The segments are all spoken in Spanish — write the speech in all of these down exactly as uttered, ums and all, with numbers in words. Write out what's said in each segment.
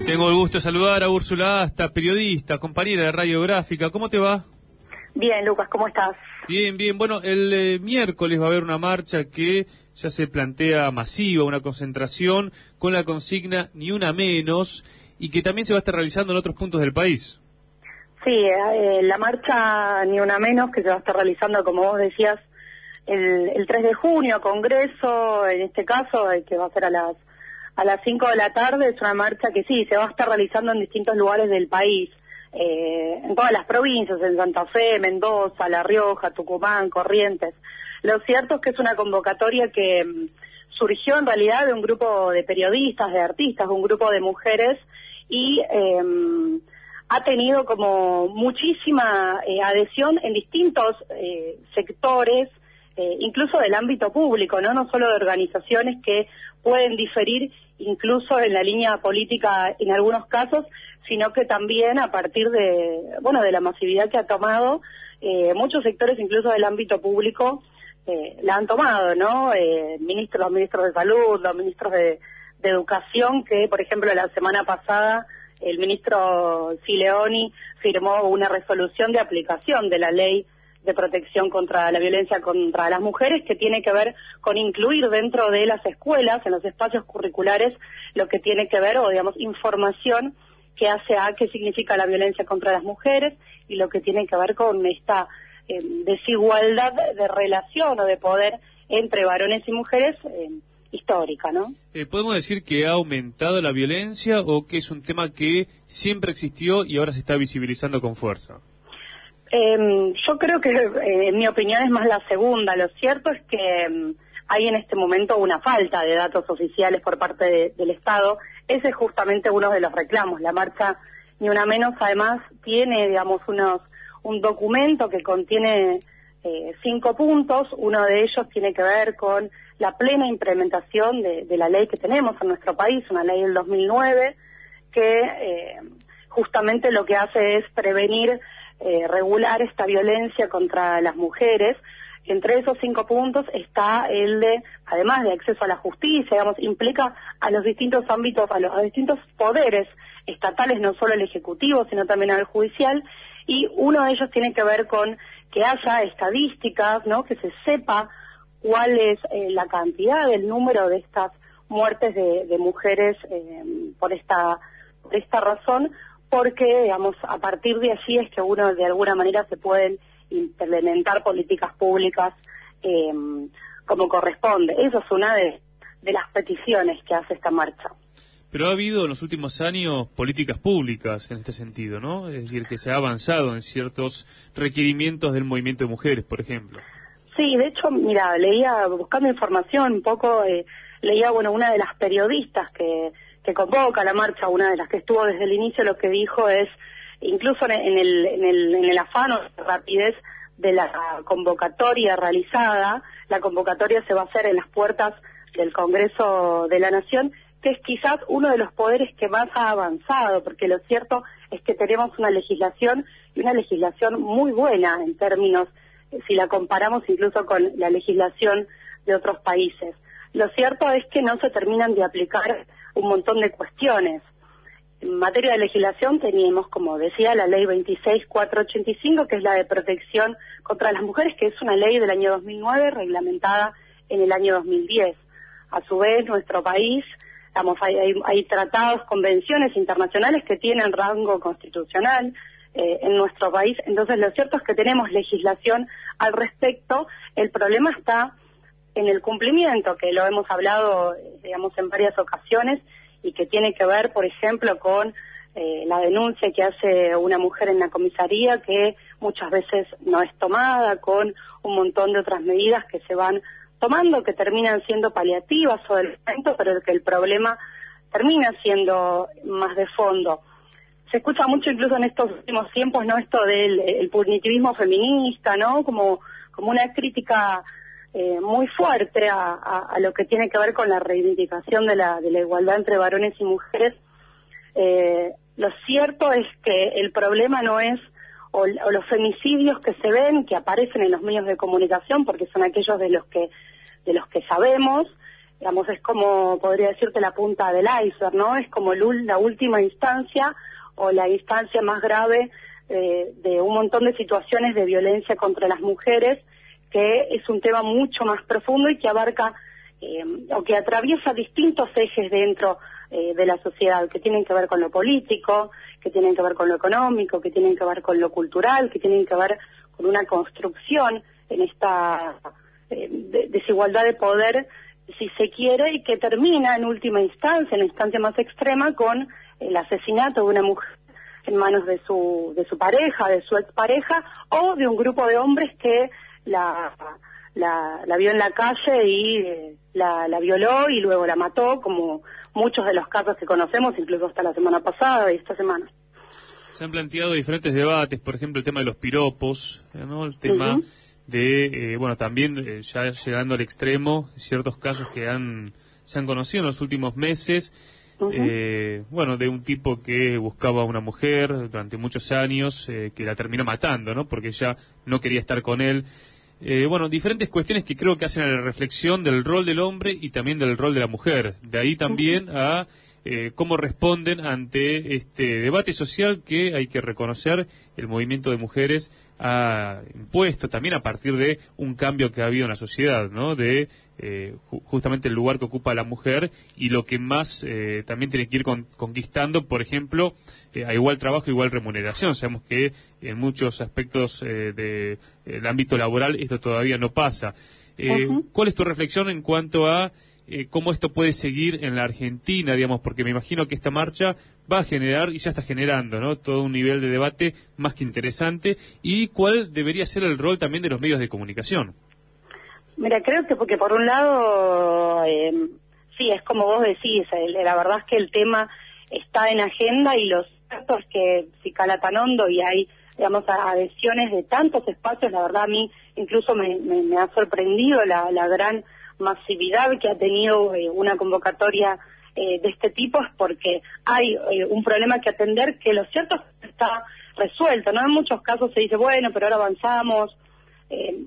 Tengo el gusto de saludar a Úrsula Asta, periodista, compañera de Radiográfica. ¿Cómo te va? Bien, Lucas, ¿cómo estás? Bien, bien. Bueno, el eh, miércoles va a haber una marcha que ya se plantea masiva, una concentración con la consigna Ni Una Menos, y que también se va a estar realizando en otros puntos del país. Sí, eh, la marcha Ni Una Menos, que se va a estar realizando, como vos decías, el, el tres de junio, Congreso, en este caso, eh, que va a ser a las a las cinco de la tarde, es una marcha que sí, se va a estar realizando en distintos lugares del país, eh, en todas las provincias, en Santa Fe, Mendoza, La Rioja, Tucumán, Corrientes. Lo cierto es que es una convocatoria que mm, surgió en realidad de un grupo de periodistas, de artistas, un grupo de mujeres, y eh, ha tenido como muchísima eh, adhesión en distintos eh, sectores, eh, incluso del ámbito público, ¿no? No solo de organizaciones que pueden diferir incluso en la línea política en algunos casos, sino que también a partir de, bueno, de la masividad que ha tomado, eh, muchos sectores incluso del ámbito público eh, la han tomado, ¿no? Eh, ministros, los ministros de salud, los ministros de, de educación, que por ejemplo la semana pasada el ministro Sileoni firmó una resolución de aplicación de la ley de protección contra la violencia contra las mujeres, que tiene que ver con incluir dentro de las escuelas, en los espacios curriculares, lo que tiene que ver, o digamos, información que hace a qué significa la violencia contra las mujeres y lo que tiene que ver con esta eh, desigualdad de relación o de poder entre varones y mujeres eh, histórica, ¿no? Eh, ¿Podemos decir que ha aumentado la violencia o que es un tema que siempre existió y ahora se está visibilizando con fuerza? Eh, yo creo que, eh, en mi opinión, es más la segunda. Lo cierto es que eh, hay en este momento una falta de datos oficiales por parte de, del Estado. Ese es justamente uno de los reclamos. La marcha Ni Una Menos, además, tiene, digamos, unos un documento que contiene eh, cinco puntos. Uno de ellos tiene que ver con la plena implementación de, de la ley que tenemos en nuestro país, una ley del dos mil nueve, que eh, justamente lo que hace es prevenir Eh, regular esta violencia contra las mujeres. Entre esos cinco puntos está el de, además de acceso a la justicia, digamos, implica a los distintos ámbitos, a los a distintos poderes estatales, no solo el ejecutivo, sino también al judicial, y uno de ellos tiene que ver con que haya estadísticas, ¿no? Que se sepa cuál es eh, la cantidad, el número de estas muertes de, de mujeres eh, por esta, por esta razón, porque, digamos, a partir de allí es que uno de alguna manera se pueden implementar políticas públicas eh, como corresponde. Eso es una de, de las peticiones que hace esta marcha. Pero ha habido en los últimos años políticas públicas en este sentido, ¿no? Es decir, que se ha avanzado en ciertos requerimientos del movimiento de mujeres, por ejemplo. Sí, de hecho, mira, leía, buscando información un poco, eh, leía, bueno, una de las periodistas que que convoca la marcha, una de las que estuvo desde el inicio, lo que dijo es, incluso en el, en el, en el afán o rapidez de la convocatoria realizada, la convocatoria se va a hacer en las puertas del Congreso de la Nación, que es quizás uno de los poderes que más ha avanzado, porque lo cierto es que tenemos una legislación, y una legislación muy buena en términos, si la comparamos incluso con la legislación de otros países. Lo cierto es que no se terminan de aplicar un montón de cuestiones. En materia de legislación teníamos, como decía, la ley veintiséis mil cuatrocientos ochenta y cinco, que es la de protección contra las mujeres, que es una ley del año dos mil nueve, reglamentada en el año dos mil diez. A su vez, nuestro país, digamos, hay, hay, hay tratados, convenciones internacionales que tienen rango constitucional eh, en nuestro país. Entonces, lo cierto es que tenemos legislación al respecto. El problema está en el cumplimiento, que lo hemos hablado, digamos, en varias ocasiones, y que tiene que ver, por ejemplo, con eh, la denuncia que hace una mujer en la comisaría, que muchas veces no es tomada, con un montón de otras medidas que se van tomando, que terminan siendo paliativas o del momento, pero que el problema termina siendo más de fondo. Se escucha mucho incluso en estos últimos tiempos, ¿no?, esto del el punitivismo feminista, ¿no?, como, como una crítica Eh, muy fuerte a, a, a lo que tiene que ver con la reivindicación de la, de la igualdad entre varones y mujeres. Eh, lo cierto es que el problema no es o, o los femicidios que se ven, que aparecen en los medios de comunicación, porque son aquellos de los que de los que sabemos, digamos, es como, podría decirte, la punta del iceberg, ¿no? Es como el, la última instancia o la instancia más grave eh, de un montón de situaciones de violencia contra las mujeres, que es un tema mucho más profundo y que abarca eh, o que atraviesa distintos ejes dentro eh, de la sociedad, que tienen que ver con lo político, que tienen que ver con lo económico, que tienen que ver con lo cultural, que tienen que ver con una construcción en esta eh, de, desigualdad de poder, si se quiere, y que termina en última instancia, en la instancia más extrema, con el asesinato de una mujer en manos de su de su pareja, de su expareja, o de un grupo de hombres que la la, la vio en la calle y eh, la, la violó y luego la mató, como muchos de los casos que conocemos, incluso hasta la semana pasada y esta semana. Se han planteado diferentes debates, por ejemplo, el tema de los piropos, ¿no? El tema uh-huh. de, eh, bueno, también eh, ya llegando al extremo, ciertos casos que han se han conocido en los últimos meses, uh-huh. eh, bueno, de un tipo que buscaba a una mujer durante muchos años, eh, que la terminó matando, ¿no? Porque ella no quería estar con él. Eh, bueno, diferentes cuestiones que creo que hacen a la reflexión del rol del hombre y también del rol de la mujer. De ahí también a eh, cómo responden ante este debate social que, hay que reconocer, el movimiento de mujeres ha impuesto también a partir de un cambio que ha habido en la sociedad, ¿no? De eh, ju- justamente el lugar que ocupa la mujer y lo que más eh, también tiene que ir con, conquistando, por ejemplo, eh, a igual trabajo, igual remuneración. Sabemos que en muchos aspectos eh, del de, ámbito laboral esto todavía no pasa. Eh, uh-huh. ¿Cuál es tu reflexión en cuanto a eh, cómo esto puede seguir en la Argentina, digamos? Porque me imagino que esta marcha va a generar, y ya está generando, ¿no?, todo un nivel de debate más que interesante. ¿Y cuál debería ser el rol también de los medios de comunicación? Mira, creo que porque por un lado, eh, sí, es como vos decís, el, la verdad es que el tema está en agenda y lo cierto es que si cala tan hondo y hay, digamos, adhesiones de tantos espacios, la verdad a mí incluso me, me, me ha sorprendido la, la gran masividad que ha tenido eh, una convocatoria eh, de este tipo, es porque hay eh, un problema que atender, que lo cierto es que está resuelto, ¿no? En muchos casos se dice, bueno, pero ahora avanzamos, eh,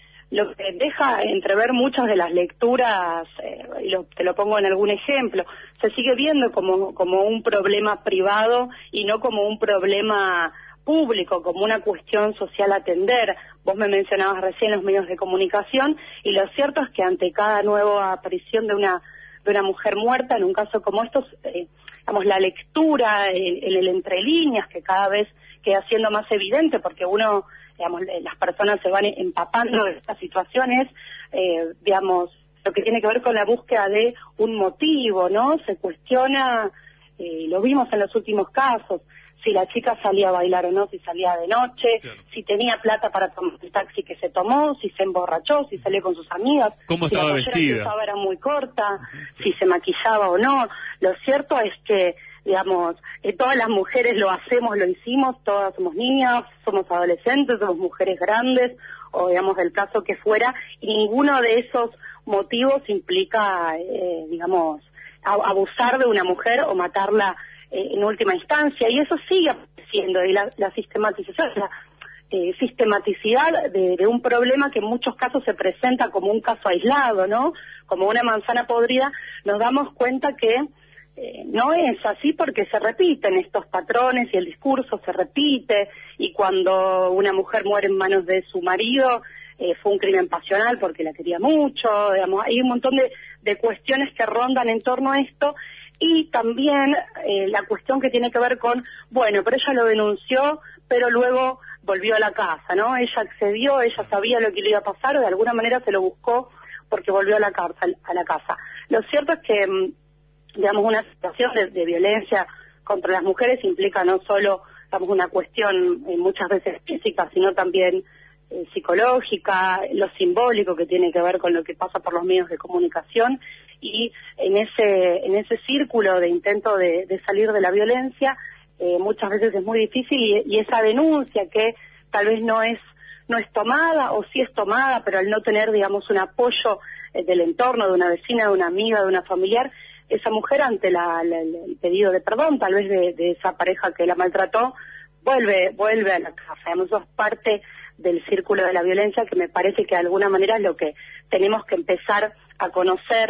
lo que deja entrever muchas de las lecturas, eh, y lo, te lo pongo en algún ejemplo, se sigue viendo como, como un problema privado y no como un problema público, como una cuestión social a atender. Vos me mencionabas recién los medios de comunicación, y lo cierto es que ante cada nueva aparición de una de una mujer muerta, en un caso como estos, eh, digamos, la lectura en, en el entre líneas, que cada vez queda siendo más evidente, porque uno, digamos, las personas se van empapando de estas situaciones, eh, digamos, lo que tiene que ver con la búsqueda de un motivo, ¿no? Se cuestiona, eh, lo vimos en los últimos casos, si la chica salía a bailar o no, si salía de noche, claro, si tenía plata para tomar el taxi que se tomó, si se emborrachó, si salió con sus amigas, ¿cómo si estaba la vestida? que usaba era muy corta, uh-huh, si se maquillaba o no. Lo cierto es que, digamos, eh, todas las mujeres lo hacemos, lo hicimos, todas somos niñas, somos adolescentes, somos mujeres grandes, o digamos el caso que fuera, y ninguno de esos motivos implica, eh, digamos, abusar de una mujer o matarla eh, en última instancia, y eso sigue apareciendo, y la, la sistematización, la eh, sistematicidad de, de un problema que en muchos casos se presenta como un caso aislado, ¿no?, como una manzana podrida. Nos damos cuenta que eh, no es así, porque se repiten estos patrones y el discurso se repite, y cuando una mujer muere en manos de su marido, eh, fue un crimen pasional porque la quería mucho, digamos, hay un montón de, de cuestiones que rondan en torno a esto. Y también eh, la cuestión que tiene que ver con, bueno, pero ella lo denunció, pero luego volvió a la casa, ¿no? Ella accedió, ella sabía lo que le iba a pasar, o de alguna manera se lo buscó porque volvió a la, cárcel, a la casa. Lo cierto es que, digamos, una situación de, de violencia contra las mujeres implica no solo, digamos, una cuestión eh, muchas veces física, sino también eh, psicológica, lo simbólico que tiene que ver con lo que pasa por los medios de comunicación. Y en ese en ese círculo de intento de, de salir de la violencia, eh, muchas veces es muy difícil, y, y esa denuncia que tal vez no es no es tomada, o sí es tomada, pero al no tener, digamos, un apoyo eh, del entorno, de una vecina, de una amiga, de una familiar, esa mujer ante la, la, el pedido de perdón, tal vez de, de esa pareja que la maltrató, vuelve vuelve a la casa. Digamos, eso es parte del círculo de la violencia, que me parece que de alguna manera es lo que tenemos que empezar a conocer,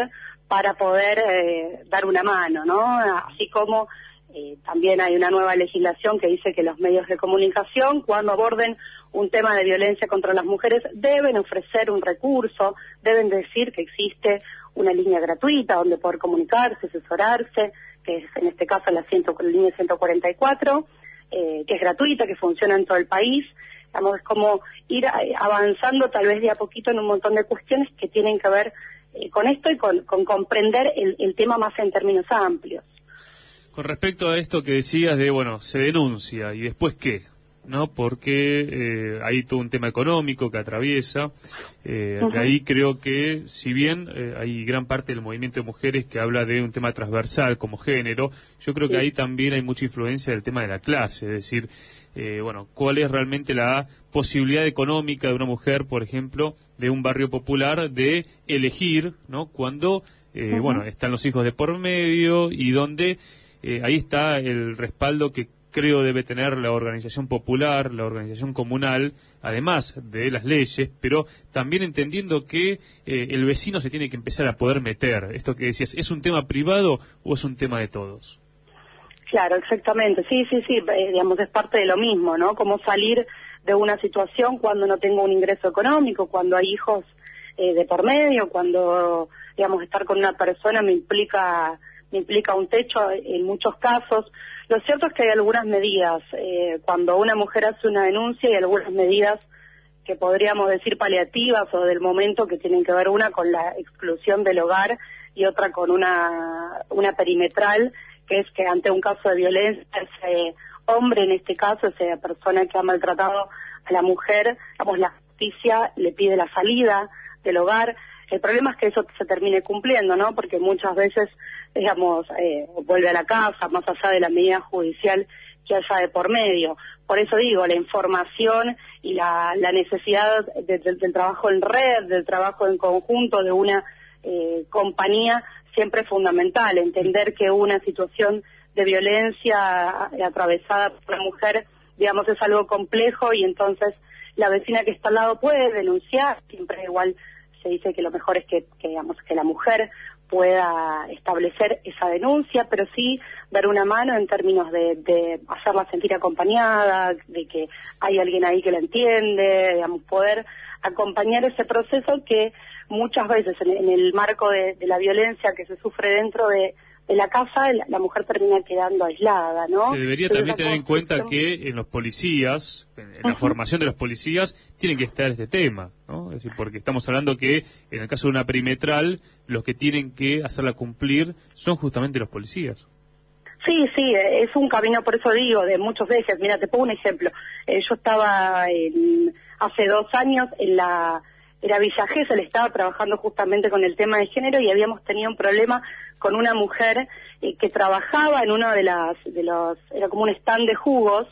para poder eh, dar una mano, ¿no? Así como eh, también hay una nueva legislación que dice que los medios de comunicación, cuando aborden un tema de violencia contra las mujeres, deben ofrecer un recurso, deben decir que existe una línea gratuita donde poder comunicarse, asesorarse, que es en este caso la, ciento, la línea ciento cuarenta y cuatro, eh, que es gratuita, que funciona en todo el país. Digamos, es como ir avanzando tal vez de a poquito en un montón de cuestiones que tienen que ver eh, con esto y con, con comprender el, el tema más en términos amplios. Con respecto a esto que decías de, bueno, se denuncia y después qué, ¿no? Porque eh, hay todo un tema económico que atraviesa, eh, uh-huh. de ahí creo que, si bien eh, hay gran parte del movimiento de mujeres que habla de un tema transversal como género, yo creo que sí. ahí también hay mucha influencia del tema de la clase, es decir, eh, bueno, cuál es realmente la posibilidad económica de una mujer, por ejemplo, de un barrio popular, de elegir, ¿no? Cuando, eh, uh-huh. bueno, están los hijos de por medio y donde eh, ahí está el respaldo que creo debe tener la organización popular, la organización comunal, además de las leyes, pero también entendiendo que eh, el vecino se tiene que empezar a poder meter. Esto que decías, ¿es un tema privado o es un tema de todos? Claro, exactamente. Sí, sí, sí, eh, digamos, es parte de lo mismo, ¿no? Cómo salir de una situación cuando no tengo un ingreso económico, cuando hay hijos eh, de por medio, cuando, digamos, estar con una persona me implica, me implica un techo en muchos casos. Lo cierto es que hay algunas medidas, eh, cuando una mujer hace una denuncia, hay algunas medidas que podríamos decir paliativas o del momento, que tienen que ver una con la exclusión del hogar y otra con una, una perimetral, que es que ante un caso de violencia, ese hombre en este caso, esa persona que ha maltratado a la mujer, digamos, la justicia le pide la salida del hogar. El problema es que eso se termine cumpliendo, ¿no? Porque muchas veces, digamos, eh, vuelve a la casa, más allá de la medida judicial que haya de por medio. Por eso digo, la información y la, la necesidad de, de, del trabajo en red, del trabajo en conjunto de una eh, compañía, siempre es fundamental. Entender que una situación de violencia atravesada por una mujer, digamos, es algo complejo, y entonces la vecina que está al lado puede denunciar, siempre igual se dice que lo mejor es que, que, digamos, que la mujer pueda establecer esa denuncia, pero sí dar una mano en términos de, de hacerla sentir acompañada, de que hay alguien ahí que la entiende, digamos, poder acompañar ese proceso que muchas veces en, en el marco de, de la violencia que se sufre dentro de, de la casa, la, la mujer termina quedando aislada, ¿no? Se debería Entonces, también tener en cuenta que en los policías, en, en la uh-huh. formación de los policías, tiene que estar este tema, ¿no? Es decir, porque estamos hablando que en el caso de una perimetral, los que tienen que hacerla cumplir son justamente los policías. Sí, sí, es un camino, por eso digo, de muchos ejes. Mira, te pongo un ejemplo. Eh, yo estaba en, hace dos años en la... Era Villa Gesell, estaba trabajando justamente con el tema de género y habíamos tenido un problema con una mujer eh, que trabajaba en uno de las, de los, era como un stand de jugos,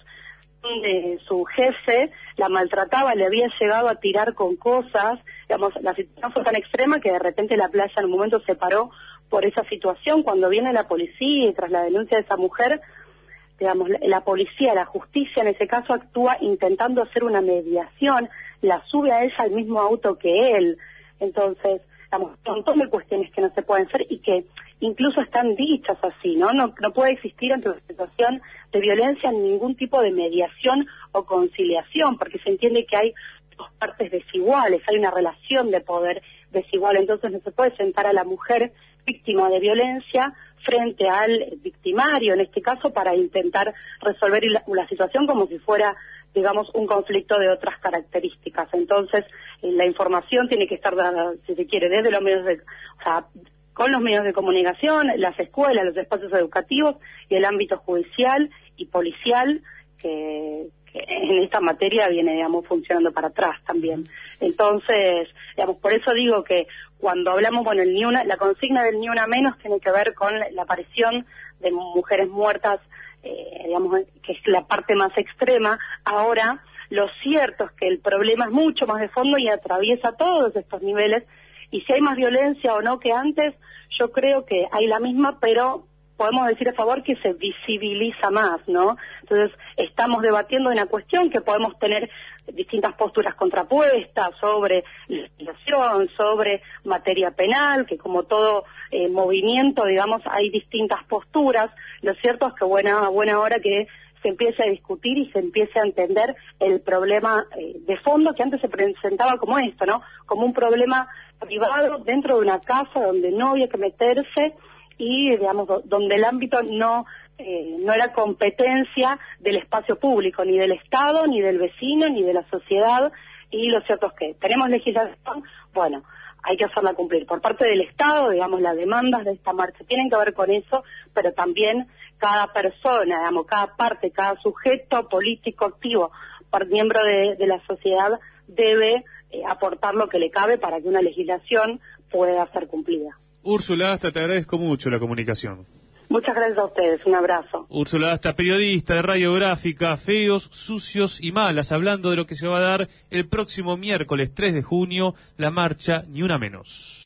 donde su jefe la maltrataba, le había llegado a tirar con cosas, digamos, la situación fue tan extrema que de repente la playa en un momento se paró por esa situación. Cuando viene la policía y tras la denuncia de esa mujer, digamos, la, la policía, la justicia en ese caso actúa intentando hacer una mediación, la sube a ella al mismo auto que él. Entonces, digamos, un montón de cuestiones que no se pueden hacer y que incluso están dichas así, ¿no? No, no puede existir ante una situación de violencia ningún tipo de mediación o conciliación, porque se entiende que hay dos partes desiguales, hay una relación de poder desigual. Entonces no se puede sentar a la mujer víctima de violencia frente al victimario, en este caso, para intentar resolver la, la situación como si fuera, digamos, un conflicto de otras características. Entonces, eh, la información tiene que estar dada, si se quiere, desde los medios de, o sea, con los medios de comunicación, las escuelas, los espacios educativos y el ámbito judicial y policial, que, que en esta materia viene, digamos, funcionando para atrás también. Entonces, digamos, por eso digo que cuando hablamos, bueno, el ni una, la consigna del ni una menos tiene que ver con la, la aparición de mujeres muertas, eh, digamos, que es la parte más extrema. Ahora, lo cierto es que el problema es mucho más de fondo y atraviesa todos estos niveles, y si hay más violencia o no que antes, yo creo que hay la misma, pero podemos decir a favor que se visibiliza más, ¿no? Entonces, estamos debatiendo una cuestión que podemos tener distintas posturas contrapuestas sobre legislación, sobre materia penal, que como todo eh, movimiento, digamos, hay distintas posturas. Lo cierto es que buena, buena hora que se empiece a discutir y se empiece a entender el problema eh, de fondo que antes se presentaba como esto, ¿no? Como un problema privado dentro de una casa donde no había que meterse y, digamos, do, donde el ámbito no eh, no era competencia del espacio público, ni del Estado, ni del vecino, ni de la sociedad. Y lo cierto es que tenemos legislación, bueno, hay que hacerla cumplir. Por parte del Estado, digamos, las demandas de esta marcha tienen que ver con eso, pero también cada persona, digamos, cada parte, cada sujeto político activo, miembro de, de la sociedad, debe eh, aportar lo que le cabe para que una legislación pueda ser cumplida. Úrsula Asta, te agradezco mucho la comunicación. Muchas gracias a ustedes, un abrazo. Úrsula Asta, periodista de Radiográfica, Feos, Sucios y Malas, hablando de lo que se va a dar el próximo miércoles tres de junio, la marcha Ni Una Menos.